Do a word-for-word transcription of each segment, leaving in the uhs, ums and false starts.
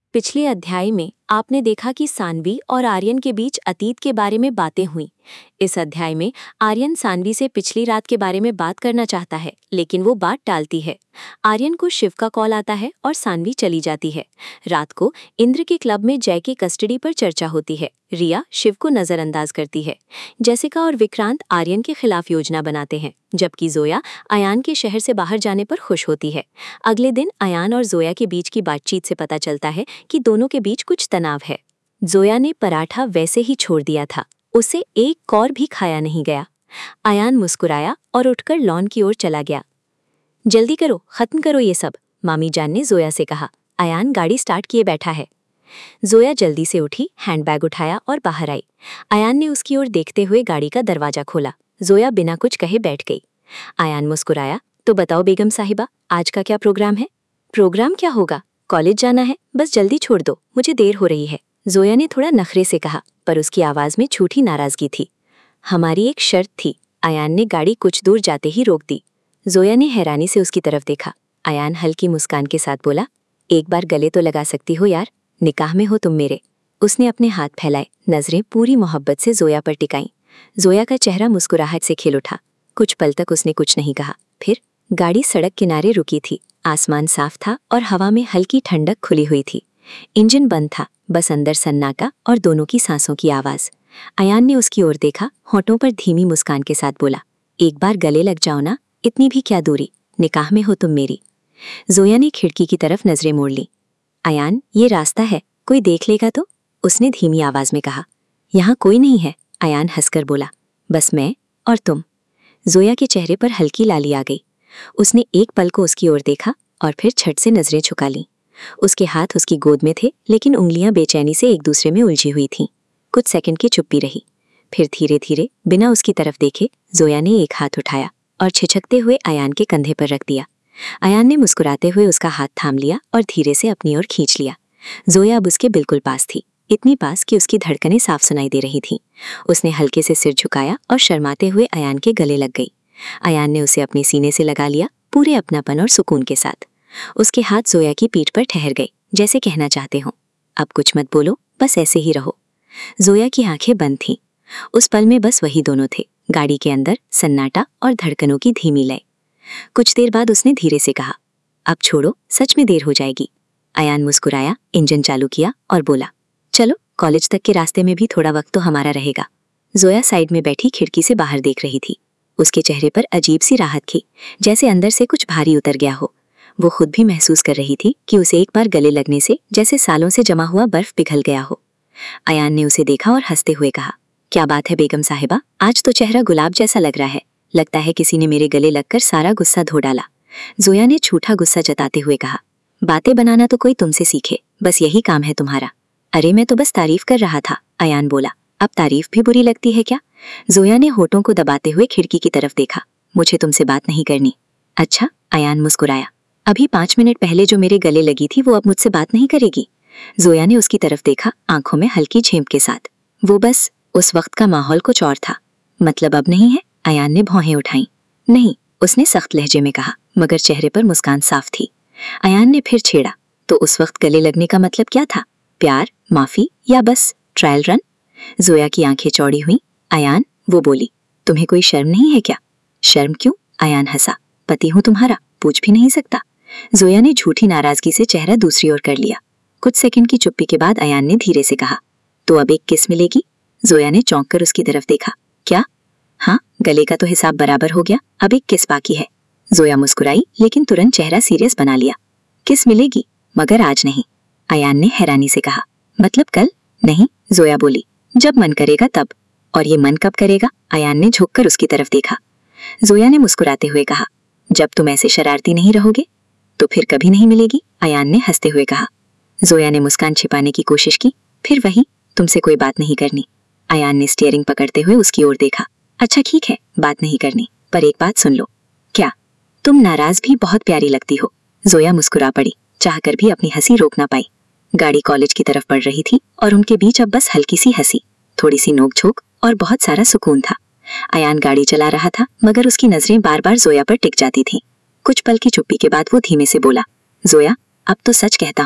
पिछले अध्याय में आपने देखा कि सान्वी और आर्यन के बीच अतीत के बारे में बातें हुईं। इस अध्याय में आर्यन सान्वी से पिछली रात के बारे में बात करना चाहता है, लेकिन वो बात टालती है। आर्यन को शिव का कॉल आता है और सान्वी चली जाती है। रात को इंद्र के क्लब में जय की कस्टडी पर चर्चा होती है। रिया शिव को नजरअंदाज करती है। जेसिका और विक्रांत आर्यन के खिलाफ योजना बनाते हैं, जबकि जोया अयान के शहर से बाहर जाने पर खुश होती है। अगले दिन अयान और जोया के बीच की बातचीत से पता चलता है कि दोनों के बीच कुछ तनाव है। जोया ने पराठा वैसे ही छोड़ दिया था, उसे एक कौर भी खाया नहीं गया। अयान मुस्कुराया और उठकर लॉन की ओर चला गया। जल्दी करो, खत्म करो ये सब, मामी जान ने जोया से कहा। अयान गाड़ी स्टार्ट किए बैठा है। जोया जल्दी से उठी, हैंडबैग उठाया और बाहर आई। अयान ने उसकी ओर देखते हुए गाड़ी का दरवाजा खोला। जोया बिना कुछ कहे बैठ गई। अयान मुस्कुराया, तो बताओ बेगम साहिबा, आज का क्या प्रोग्राम है? प्रोग्राम क्या होगा, कॉलेज जाना है, बस जल्दी छोड़ दो, मुझे देर हो रही है, जोया ने थोड़ा नखरे से कहा, पर उसकी आवाज में छूटी नाराजगी थी। हमारी एक शर्त थी। अयान ने गाड़ी कुछ दूर जाते ही रोक दी। जोया ने हैरानी से उसकी तरफ देखा। अयान हल्की मुस्कान के साथ बोला, एक बार गले तो लगा सकती हो यार, निकाह में हो तुम मेरे। उसने अपने हाथ फैलाए, नजरें पूरी मोहब्बत से जोया पर टिकाईं। जोया का चेहरा मुस्कुराहट से खिल उठा। कुछ पल तक उसने कुछ नहीं कहा। फिर गाड़ी सड़क किनारे रुकी थी। आसमान साफ था और हवा में हल्की ठंडक खुली हुई थी। इंजन बंद था, बस अंदर सन्नाटा और दोनों की सांसों की आवाज। अयान ने उसकी ओर देखा, होंठों पर धीमी मुस्कान के साथ बोला, एक बार गले लग जाओ ना, इतनी भी क्या दूरी, निकाह में हो तुम मेरी। जोया ने खिड़की की तरफ नजरें मोड़ ली। अयान, ये रास्ता है, कोई देख लेगा तो? उसने धीमी आवाज में कहा। यहाँ कोई नहीं है, अयान हंसकर बोला, बस मैं और तुम। जोया के चेहरे पर हल्की लाली आ गई। उसने एक पल को उसकी ओर देखा और फिर झट से नजरें झुका लीं। उसके हाथ उसकी गोद में थे, लेकिन उंगलियां बेचैनी से एक दूसरे में उलझी हुई थीं। कुछ सेकंड की चुप्पी रही। फिर धीरे धीरे बिना उसकी तरफ देखे जोया ने एक हाथ उठाया और छिछकते हुए अयान के कंधे पर रख दिया। अयान ने मुस्कुराते हुए उसका हाथ थाम लिया और धीरे से अपनी ओर खींच लिया। जोया अब उसके बिल्कुल पास थी, इतनी पास कि उसकी धड़कनें साफ सुनाई दे रही थीं। उसने हल्के से सिर झुकाया और शर्माते हुए अयान के गले लग गई। अयान ने उसे अपने सीने से लगा लिया, पूरे अपनापन और सुकून के साथ। उसके हाथ जोया की पीठ पर ठहर गए, जैसे कहना चाहते हों, अब कुछ मत बोलो, बस ऐसे ही रहो। जोया की आंखें बंद थीं। उस पल में बस वही दोनों थे, गाड़ी के अंदर सन्नाटा और धड़कनों की धीमी लय। कुछ देर बाद उसने धीरे से कहा, अब छोड़ो, सच में देर हो जाएगी। अयान मुस्कुराया, इंजन चालू किया और बोला, चलो, कॉलेज तक के रास्ते में भी थोड़ा वक्त तो हमारा रहेगा। जोया साइड में बैठी खिड़की से बाहर देख रही थी। उसके चेहरे पर अजीब सी राहत थी, जैसे अंदर से कुछ भारी उतर गया हो। वो खुद भी महसूस कर रही थी कि उसे एक बार गले लगने से जैसे सालों से जमा हुआ बर्फ पिघल गया हो। अयान ने उसे देखा और हंसते हुए कहा, क्या बात है बेगम साहिबा, आज तो चेहरा गुलाब जैसा लग रहा है, लगता है किसी ने मेरे गले लगकर सारा गुस्सा धो डाला। जोया ने झूठा गुस्सा जताते हुए कहा, बातें बनाना तो कोई तुमसे सीखे, बस यही काम है तुम्हारा। अरे मैं तो बस तारीफ कर रहा था, अयान बोला। अब तारीफ भी बुरी लगती है क्या? जोया ने होठों को दबाते हुए खिड़की की तरफ देखा। मुझे तुमसे बात नहीं करनी। अच्छा, अयान मुस्कुराया। अभी पांच मिनट पहले जो मेरे गले लगी थी वो अब मुझसे बात नहीं करेगी? जोया ने उसकी तरफ देखा, आंखों में हल्की झेंप के साथ। वो बस उस वक्त का माहौल कुछ और था। मतलब अब नहीं है? अयान ने भौहें उठाई। नहीं, उसने सख्त लहजे में कहा, मगर चेहरे पर मुस्कान साफ थी। अयान ने फिर छेड़ा, तो उस वक्त गले लगने का मतलब क्या था? प्यार, माफी या बस ट्रायल रन? जोया की आंखें चौड़ी हुई। अयान, वो बोली, तुम्हें कोई शर्म नहीं है क्या? शर्म क्यों? अयान हंसा। पति हूं तुम्हारा, पूछ भी नहीं सकता। जोया ने झूठी नाराजगी से चेहरा दूसरी ओर कर लिया। कुछ सेकंड की चुप्पी के बाद अयान ने धीरे से कहा, तो अब एक किस मिलेगी? जोया ने चौंक कर उसकी तरफ देखा। क्या? हाँ, गले का तो हिसाब बराबर हो गया, अब एक किस बाकी है। जोया मुस्कुराई, लेकिन तुरंत चेहरा सीरियस बना लिया। किस मिलेगी, मगर आज नहीं। अयान ने हैरानी से कहा, मतलब कल? नहीं, जोया बोली, जब मन करेगा तब। और ये मन कब करेगा? अयान ने झुककर उसकी तरफ देखा। जोया ने मुस्कुराते हुए कहा, जब तुम ऐसे शरारती नहीं रहोगे। तो फिर कभी नहीं मिलेगी, अयान ने हंसते हुए कहा। जोया ने मुस्कान छिपाने की कोशिश की, फिर वही, तुमसे कोई बात नहीं करनी। अयान ने स्टीयरिंग पकड़ते हुए उसकी ओर देखा। अच्छा ठीक है, बात नहीं करनी, पर एक बात सुन लो। क्या? तुम नाराज भी बहुत प्यारी लगती हो। जोया मुस्कुरा पड़ी, चाहकर भी अपनी हंसी रोक ना पाई। गाड़ी कॉलेज की तरफ बढ़ रही थी और उनके बीच अब बस हल्की सी हंसी, थोड़ी सी नोकझोंक और बहुत सारा सुकून था। अयान गाड़ी चला रहा था, मगर उसकी नजरें बार बार जोया पर टिक जाती थीं। कुछ पल की चुप्पी के बाद वो धीमे से बोला, जोया, अब तो सच कहता हूँ,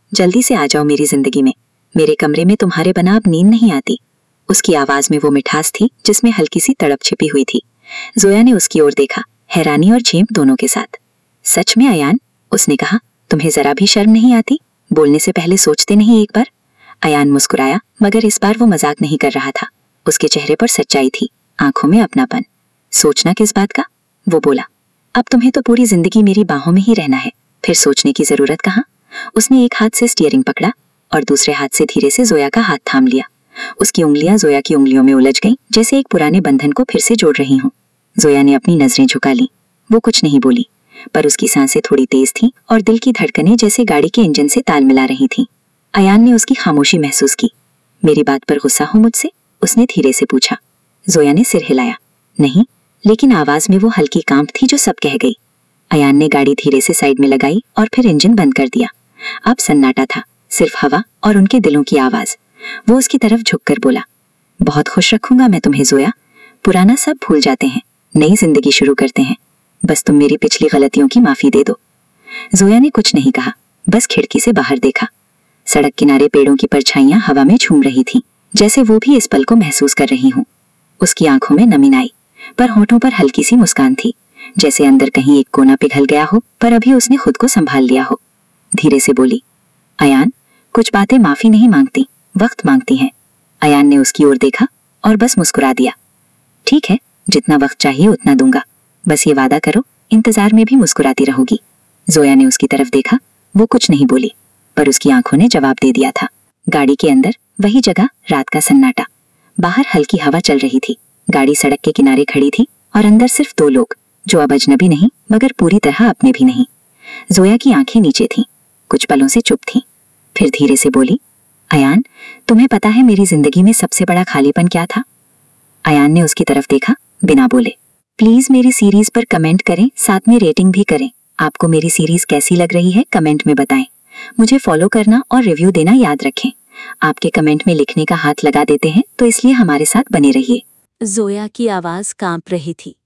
जल्दी से आ जाओ मेरी जिंदगी में, मेरे कमरे में तुम्हारे बिना अब नींद नहीं आती। उसकी आवाज में वो मिठास थी जिसमें हल्की सी तड़प छिपी हुई थी। जोया ने उसकी ओर देखा, हैरानी और झेप दोनों के साथ। सच में अयान, उसने कहा, तुम्हें जरा भी शर्म नहीं आती? बोलने से पहले सोचते नहीं एक बार? अयान मुस्कुराया, मगर इस बार वो मजाक नहीं कर रहा था। उसके चेहरे पर सच्चाई थी, आंखों में अपनापन। सोचना किस बात का? वो बोला, अब तुम्हें तो पूरी जिंदगी मेरी बाहों में ही रहना है, फिर सोचने की जरूरत कहाँ? उसने एक हाथ से स्टीयरिंग पकड़ा और दूसरे हाथ से धीरे से जोया का हाथ थाम लिया। उसकी उंगलियां जोया की उंगलियों में उलझ गईं, जैसे एक पुराने बंधन को फिर से जोड़ रही हूँ। जोया ने अपनी नजरें झुका ली। वो कुछ नहीं बोली, पर उसकी सांसें थोड़ी तेज थीं और दिल की धड़कनें जैसे गाड़ी के इंजन से ताल मिला रही थीं। अयान ने उसकी खामोशी महसूस की। मेरी बात पर गुस्सा हो मुझसे? उसने धीरे से पूछा। जोया ने सिर हिलाया। नहीं, लेकिन आवाज में वो हल्की कांप थी जो सब कह गई। अयान ने गाड़ी धीरे से साइड में लगाई और फिर इंजन बंद कर दिया। अब सन्नाटा था, सिर्फ हवा और उनके दिलों की आवाज। वो उसकी तरफ झुककर बोला, बहुत खुश रखूंगा मैं तुम्हें जोया। पुराना सब भूल जाते हैं, नई जिंदगी शुरू करते हैं। बस तुम मेरी पिछली गलतियों की माफी दे दो। जोया ने कुछ नहीं कहा, बस खिड़की से बाहर देखा। सड़क किनारे पेड़ों की परछाइयां हवा में झूम रही थीं, जैसे वो भी इस पल को महसूस कर रही हूं। उसकी आंखों में नमी आई, पर होठों पर हल्की सी मुस्कान थी, जैसे अंदर कहीं एक कोना पिघल गया हो, पर अभी उसने खुद को संभाल लिया हो। धीरे से बोली, अयान, कुछ बातें माफी नहीं मांगती, वक्त मांगती हैं। अयान ने उसकी ओर देखा और बस मुस्कुरा दिया। ठीक है, जितना वक्त चाहिए उतना दूंगा, बस ये वादा करो इंतजार में भी मुस्कुराती रहोगी। जोया ने उसकी तरफ देखा। वो कुछ नहीं बोली, पर उसकी आंखों ने जवाब दे दिया था। गाड़ी के अंदर वही जगह, रात का सन्नाटा। बाहर हल्की हवा चल रही थी, गाड़ी सड़क के किनारे खड़ी थी और अंदर सिर्फ दो लोग, जो अब अजनबी नहीं मगर पूरी तरह अपने भी नहीं। जोया की आंखें नीचे थीं, कुछ पलों से चुप थीं, फिर धीरे से बोली, अयान, तुम्हें पता है मेरी जिंदगी में सबसे बड़ा खालीपन क्या था? अयान ने उसकी तरफ देखा, बिना बोले। प्लीज मेरी सीरीज पर कमेंट करें, साथ में रेटिंग भी करें। आपको मेरी सीरीज कैसी लग रही है कमेंट में बताएं। मुझे फॉलो करना और रिव्यू देना याद रखें। आपके कमेंट में लिखने का हाथ लगा देते हैं, तो इसलिए हमारे साथ बने रहिए। जोया की आवाज कांप रही थी।